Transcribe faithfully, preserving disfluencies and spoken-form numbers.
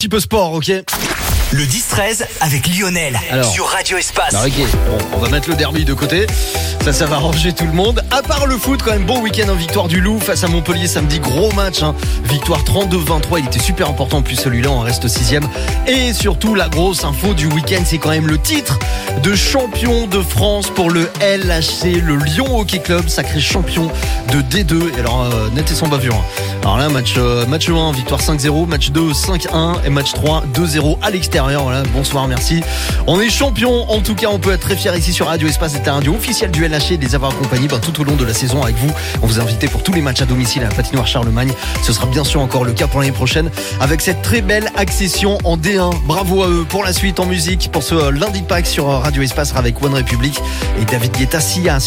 Petit peu sport, ok. Le dix treize avec Lionel. Alors, sur Radio Espace. Alors, ok, bon, on va mettre le derby de côté. Ça, ça va arranger tout le monde. À part le foot, quand même, bon week-end en victoire du Loup face à Montpellier samedi. Gros match, hein. Victoire trente-deux vingt-trois. Il était super important. En plus, celui-là, on reste sixième. Et surtout, la grosse info du week-end, c'est quand même le titre de champion de France pour le L H C, le Lyon Hockey Club, sacré champion de D deux. Et alors, euh, net et sans bavure. Hein. Alors là, match, euh, match un, victoire cinq zéro. Match deux, cinq un. Et match trois, deux zéro à l'extérieur. Voilà, bonsoir, merci. On est champion. En tout cas, on peut être très fiers ici sur Radio Espace. C'est la radio officielle du L H C, de les avoir accompagnés ben, tout au long de la saison avec vous. On vous invite pour tous les matchs à domicile à la patinoire Charlemagne. Ce sera bien sûr encore le cas pour l'année prochaine avec cette très belle accession en D un. Bravo à eux pour la suite en musique pour ce lundi de Pâques sur Radio Espace avec One Republic et David Guetta. Sia.